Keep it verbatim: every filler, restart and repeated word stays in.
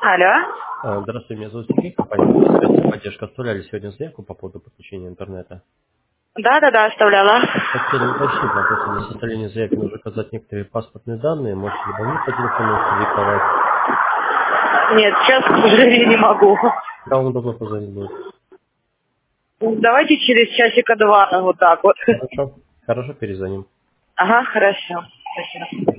Алло. А, Здравствуйте, меня зовут Сергей, компания «Связь и поддержка». Оставляли сегодня заявку по поводу подключения интернета. Да-да-да, оставляла. Хотели уточнить, нам просто для составления заявки нужно указать некоторые паспортные данные. Можете либо мне по телефону их продиктовать. Нет, сейчас, к сожалению, не могу. Когда вам удобно позвонить будет? Давайте через часика два, вот так вот. Хорошо. Хорошо, перезвоним. Ага, хорошо. Спасибо.